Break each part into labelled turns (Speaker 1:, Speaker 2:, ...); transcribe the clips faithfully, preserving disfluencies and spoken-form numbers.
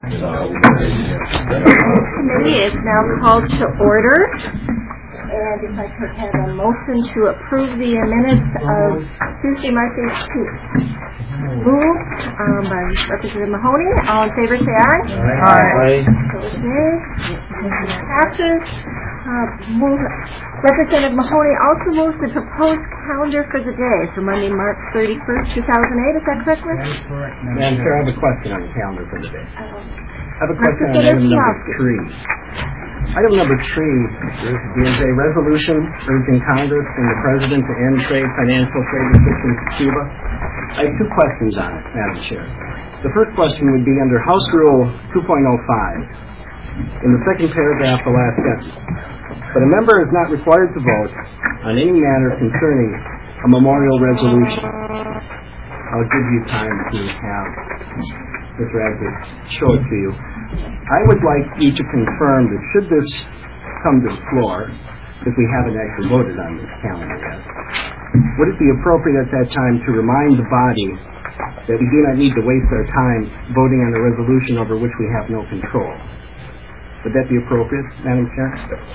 Speaker 1: Committee is now called to order, and if I could have a motion to approve the minutes of Tuesday, March eighteenth. Moved um, by Representative Mahoney. All in favor, say aye.
Speaker 2: Aye.
Speaker 1: Opposed, nay. Motion passes. Uh, move, Representative Mahoney also moves the proposed calendar for the day for Monday, March thirty-first, two thousand eight. Is that correct, Rick?
Speaker 2: That is correct.
Speaker 3: Madam Chair, I have a question on the calendar for the day.
Speaker 1: Um,
Speaker 3: I have a question on item number three. Item number three is a resolution urging Congress and the President to end trade, financial trade restrictions to Cuba. I have two questions on it, Madam Chair. The first question would be under House Rule two point oh five. In the second paragraph, the last sentence. But a member is not required to vote on any matter concerning a memorial resolution. I'll give you time to have Mister Agnew show it to you. I would like you to confirm that should this come to the floor, if we haven't actually voted on this calendar yet, would it be appropriate at that time to remind the body that we do not need to waste our time voting on a resolution over which we have no control? Would that be appropriate, Madam Chair?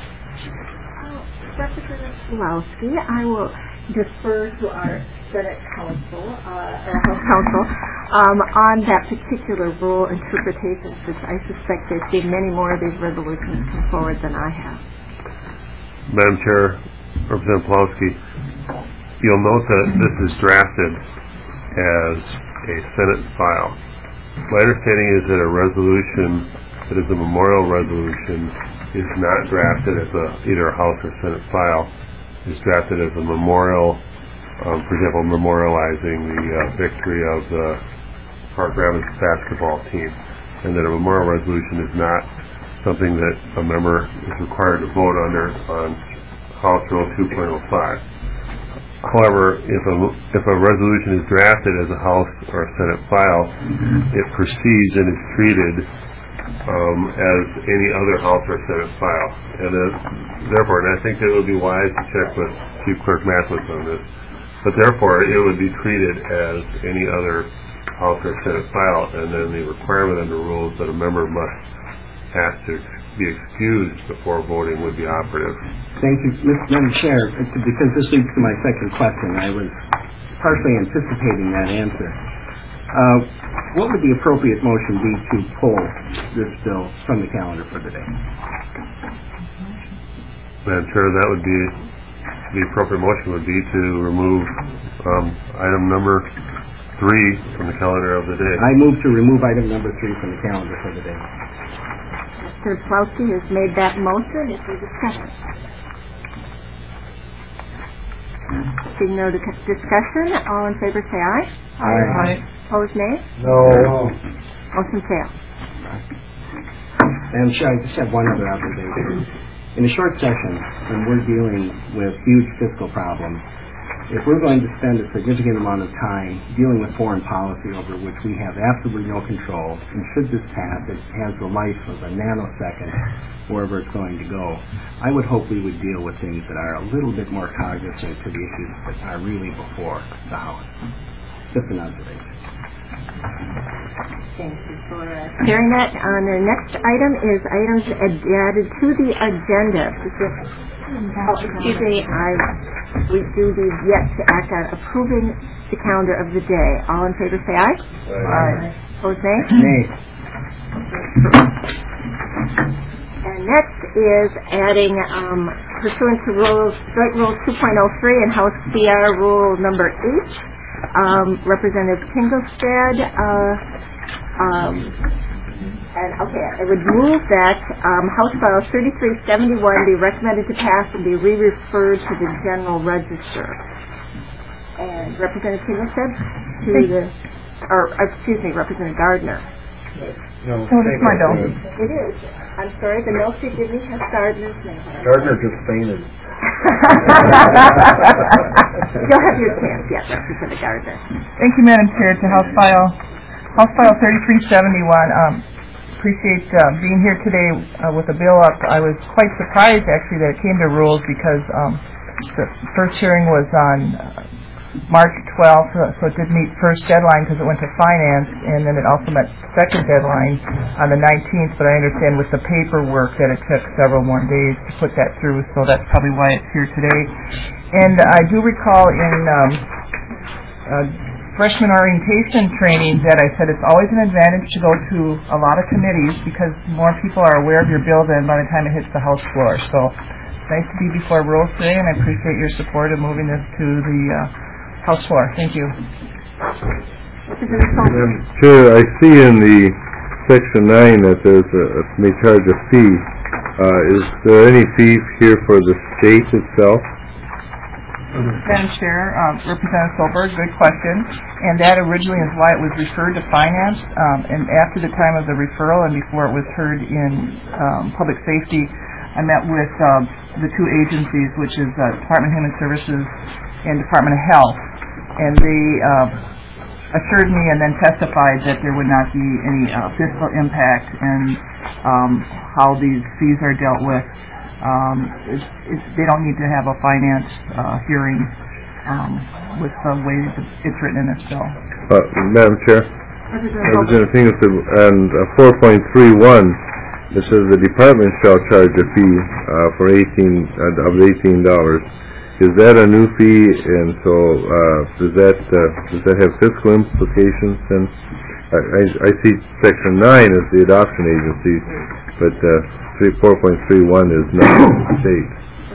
Speaker 1: Representative Slawski, I will defer to our Senate Counsel, uh, or House Counsel, um, on that particular rule interpretation, since I suspect there's been many more of these resolutions come forward than I have.
Speaker 4: Madam Chair, Representative Slawski, you'll note that this is drafted as a Senate file. My understanding is that a resolution that is a memorial resolution is not drafted as a, either a House or Senate file. It's drafted as a memorial, um, for example, memorializing the uh, victory of the Park Rapids basketball team, and that a memorial resolution is not something that a member is required to vote under on House Rule two point oh five. However, if a, if a resolution is drafted as a House or a Senate file, it proceeds and is treated Um, as any other House or Senate file, and uh, therefore, and I think it would be wise to check with Chief Clerk Mathis on this, but therefore it would be treated as any other House or Senate file, and then the requirement under rules that a member must have to be excused before voting would be operative.
Speaker 3: Thank you, Madam Chair, because this leads to my second question. I was partially anticipating that answer. Uh, what would the appropriate motion be to pull this bill from the calendar for the day?
Speaker 4: Madam Chair, that would be, the appropriate motion would be to remove um, item number three from the calendar of the day.
Speaker 3: I move to remove item number three from the calendar for the day.
Speaker 1: Mister Slawski has made that motion. Is there discussion? Seeing no discussion, all in favor say aye.
Speaker 3: Aye.
Speaker 1: Opposed, nay?
Speaker 2: No.
Speaker 1: Motion fails.
Speaker 3: Madam Chair, I just have one other observation. In a short session, when we're dealing with huge fiscal problems, if we're going to spend a significant amount of time dealing with foreign policy over which we have absolutely no control, and should this pass, it has the life of a nanosecond wherever it's going to go, I would hope we would deal with things that are a little bit more cognizant to the issues that are really before the House. Just an observation.
Speaker 1: Thank you for uh, sharing that. On the next item is items added to the agenda. Oh, excuse me, I, we do the yet to act on approving the calendar of the day. All in favor say aye.
Speaker 2: Aye.
Speaker 1: Opposed, nay?
Speaker 3: Nay.
Speaker 1: And next is adding, um, pursuant to rules, Joint Rule two point oh three and House C R Rule number eight, um, Representative Tingelstad, uh, um, and okay, I would move that um, House File thirty-three seventy-one be recommended to pass and be re-referred to the General Register. And Representative Tingelstad to the, or excuse me, Representative Gardner.
Speaker 2: No,
Speaker 1: So it's my bill. It is. I'm sorry, the notes you give me has Gardner's name on it.
Speaker 2: Gardner just fainted.
Speaker 1: You'll have your chance, yes, Representative Gardner.
Speaker 5: Thank you, Madam Chair. To House File, House File thirty-three seventy-one. Um, appreciate uh, being here today uh, with the bill up. I was quite surprised, actually, that it came to rules because um, the first hearing was on uh, March twelfth, uh, so it did meet first deadline because it went to finance, and then it also met second deadline on the nineteenth, but I understand with the paperwork that it took several more days to put that through, so that's probably why it's here today. And I do recall in um, uh, freshman orientation training that I said it's always an advantage to go to a lot of committees because more people are aware of your bill than by the time it hits the House floor. So it's nice to be before rules today, and I appreciate your support of moving this to the uh, House floor. Thank you.
Speaker 6: Madam Chair, I see in the section nine that there's a, a may charge a fee. Uh, is there any fee here for the state itself?
Speaker 5: Madam Chair, um, Representative Solberg, good question. And that originally is why it was referred to finance. Um, and after the time of the referral and before it was heard in um, public safety, I met with um, the two agencies, which is uh, Department of Human Services and Department of Health. And they uh, assured me and then testified that there would not be any uh, fiscal impact and um, how these fees are dealt with. Um, it's, it's, they don't need to have a finance uh, hearing um, with the way it's written in this bill.
Speaker 6: Uh, Madam Chair, Representative Pingelstead, and uh, four point three one, it says the department shall charge a fee uh, for eighteen uh, of eighteen dollars. Is that a new fee, and so uh, does that uh, does that have fiscal implications? Then I, I, I see section nine as the adoption agency, but uh, three four point three one is not the state.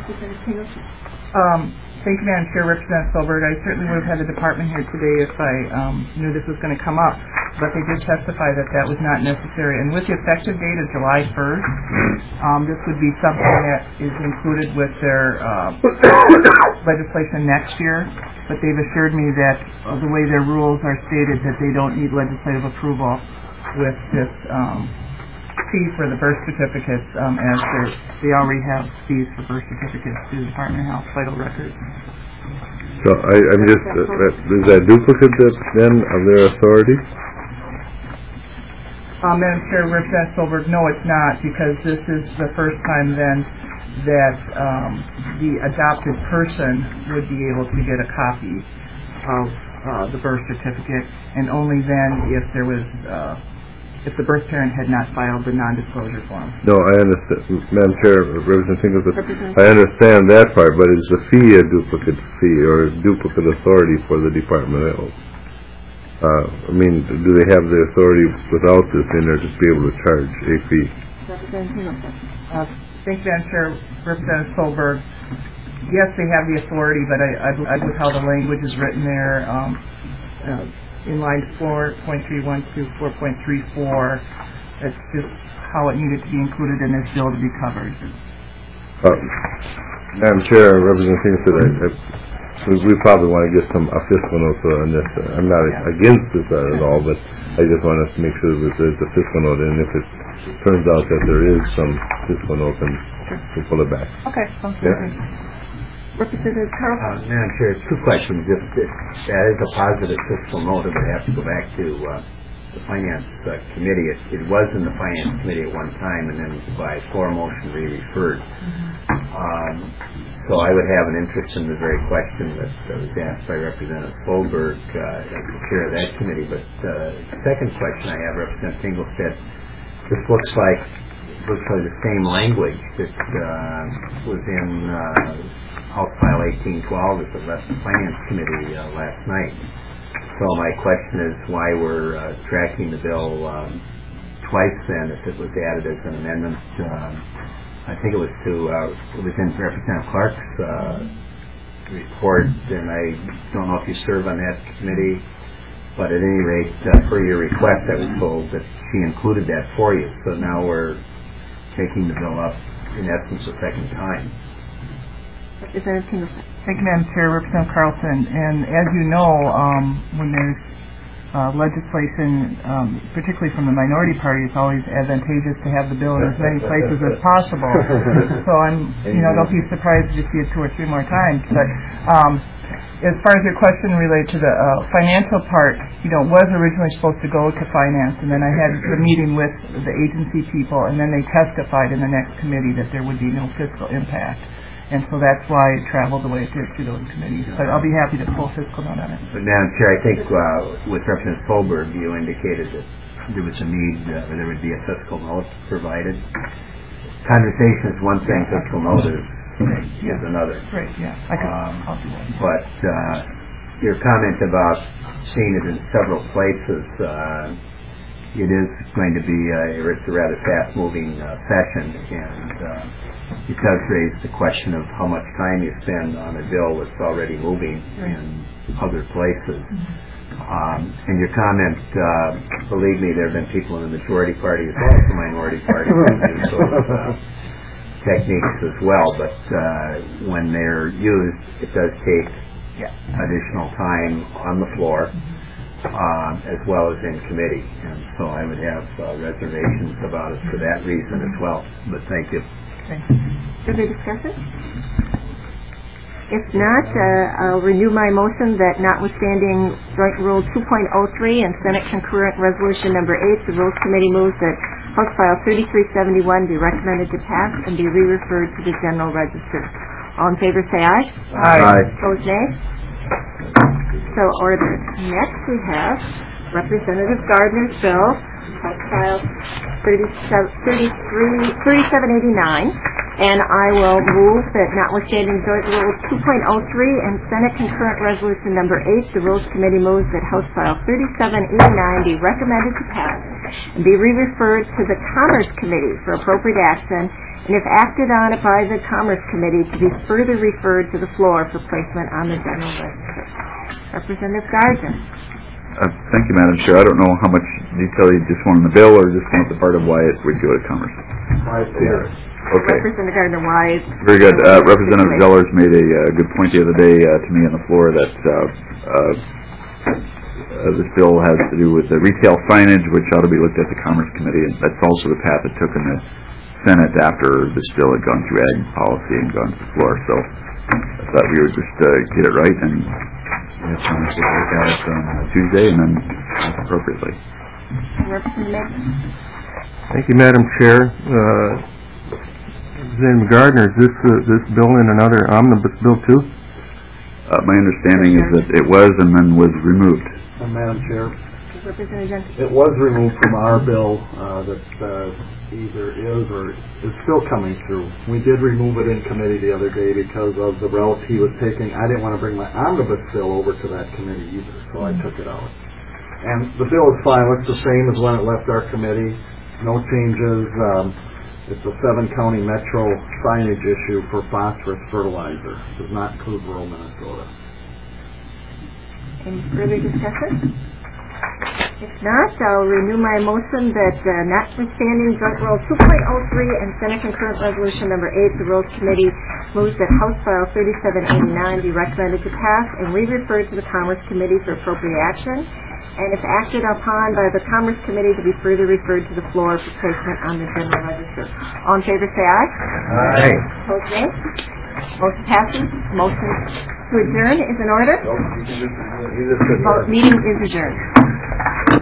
Speaker 5: Um, thank you, Madam Chair, Representative Silbert. I certainly would have had the department here today if I um, knew this was going to come up, but they did testify that that was not necessary. And with the effective date of July first, um, this would be something that is included with their uh, legislation next year, but they've assured me that uh, the way their rules are stated that they don't need legislative approval with this um, fee for the birth certificates, um, as they already have fees for birth certificates through the Department of Health vital records.
Speaker 6: So I, I'm just, uh, is that duplicate then of their authority?
Speaker 5: Uh, Madam Chair, Representative Silbert, no, it's not, because this is the first time then that um, the adopted person would be able to get a copy of uh, the birth certificate, and only then if there was, uh, if the birth parent had not filed the non-disclosure form.
Speaker 6: No, I understand, Madam Chair, Representative Pingelstead, I understand that part, but is the fee a duplicate fee or a duplicate authority for the Department of Health? Uh, I mean, do they have the authority without this in there to be able to charge a fee?
Speaker 5: Uh, thank you, Madam Chair, Representative Solberg. Yes, they have the authority, but I, I believe with how the language is written there, um, uh, in line four point three one to four point three four, that's just how it needed to be included in this bill to be covered.
Speaker 6: Uh, Madam Chair, Representative Pingelstead, I, I We, we probably want to get some a fiscal note on this. I'm not yeah. against this at all, but I just want us to make sure that there's a fiscal note, and if it turns out that there is some fiscal note, then we'll pull it back.
Speaker 5: Okay.
Speaker 6: Yeah.
Speaker 1: Representative Carlson.
Speaker 2: Uh, Madam Chair, two questions. If, if that is a positive fiscal note, it would have to go back to uh, the Finance uh, Committee. It, it was in the Finance Committee at one time, and then by floor motion re-referred. Mm-hmm. Um, So I would have an interest in the very question that uh, was asked by Representative Solberg, uh, as the chair of that committee. But uh, the second question I have, Representative Pingelstead, this looks like looks like the same language that uh, was in uh, House File eighteen twelve that left the Finance Committee uh, last night. So my question is why we're uh, tracking the bill um, twice then, if it was added as an amendment. Uh, I think it was to, uh, it was in Representative Clark's uh, report, and I don't know if you serve on that committee, but at any rate, uh, per your request, I was told that she included that for you. So now we're taking the bill up, in essence, a second time.
Speaker 5: Thank you, Madam Chair, Representative Carlson. And as you know, um, when there's Uh, legislation, um, particularly from the minority party, it's always advantageous to have the bill in as many places as possible. So I'm, you know, don't be surprised if you see it two or three more times. But um, as far as your question related to the uh, financial part, you know, it was originally supposed to go to finance, and then I had the meeting with the agency people, and then they testified in the next committee that there would be no fiscal impact. And so that's why it traveled the way it did to those committees. But I'll be happy to pull fiscal note on it.
Speaker 2: But Madam Chair, I think uh, with Representative Solberg, you indicated that there was a need, uh, or there would be a fiscal note provided. Conversation is one thing, fiscal note is, is another.
Speaker 5: Right, yeah. I can,
Speaker 2: um,
Speaker 5: I'll do that.
Speaker 2: But uh, your comment about seeing it in several places, uh, it is going to be a, it's a rather fast-moving uh, session, and uh, it does raise the question of how much time you spend on a bill that's already moving
Speaker 5: right.
Speaker 2: in other places. Mm-hmm. Um, and your comment, uh, believe me, there have been people in the majority party as well as the minority party who use those uh, techniques as well, but uh, when they're used, it does take
Speaker 5: yeah.
Speaker 2: additional time on the floor, uh, as well as in committee. And so I would have uh, reservations about it for that reason as well. But thank you.
Speaker 5: Okay.
Speaker 1: Further discussion? If not, uh, I'll renew my motion that notwithstanding Joint Rule two point oh three and Senate Concurrent Resolution Number eight, the Rules Committee moves that House File thirty-three seventy-one be recommended to pass and be re-referred to the General Register. All in favor say aye.
Speaker 6: Aye.
Speaker 1: Opposed nay. So ordered. Next we have Representative Gardner's bill, House File thirty-seven eighty-nine. And I will move that notwithstanding Joint Rule two point oh three and Senate Concurrent Resolution Number eight, the Rules Committee moves that House File thirty-seven eighty-nine be recommended to pass and be re-referred to the Commerce Committee for appropriate action, and if acted on by the Commerce Committee, to be further referred to the floor for placement on the General Register. Representative Gardner.
Speaker 7: Uh, thank you, Madam Chair. I don't know how much detail you just want in the bill, or just want the part of why it would go to Commerce.
Speaker 2: Why it's here.
Speaker 7: Okay.
Speaker 1: Representative Gardner, why?
Speaker 7: Very good. Uh, Representative Zellers made a uh, good point the other day uh, to me on the floor that uh, uh, uh, this bill has to do with the retail signage, which ought to be looked at the Commerce Committee, and that's also the path it took in the Senate after this bill had gone through ag policy and gone to the floor. So I thought we would just uh, get it right and have time to look at it on Tuesday and then act appropriately.
Speaker 1: Representative.
Speaker 6: Thank you, Madam Chair. Uh, Representative Gardner, is this uh, this bill in another omnibus bill too?
Speaker 7: Uh, my understanding is that it was and then was removed.
Speaker 8: Uh, Madam Chair,
Speaker 1: Representative Johnson.
Speaker 8: it was removed from our bill uh, that uh, either is or is still coming through. We did remove it in committee the other day because of the route he was taking. I didn't want to bring my omnibus bill over to that committee either, so I took it out. And the bill is fine. It's the same as when it left our committee. No changes. Um, It's a seven-county metro signage issue for phosphorus fertilizer. It does not include rural Minnesota.
Speaker 1: Any further discussion? If not, I'll renew my motion that uh, notwithstanding Joint Rule two point oh three and Senate Concurrent Resolution Number eight, the Rules Committee moves that House File thirty-seven eighty-nine be recommended to pass and re-referred to the Commerce Committee for appropriate action, and if acted upon by the Commerce Committee, to be further referred to the floor for placement on the General Register. All in favor say aye.
Speaker 2: Aye.
Speaker 1: Opposed nay. Motion passes. Motion to adjourn is in order. Vote- Meeting is adjourned.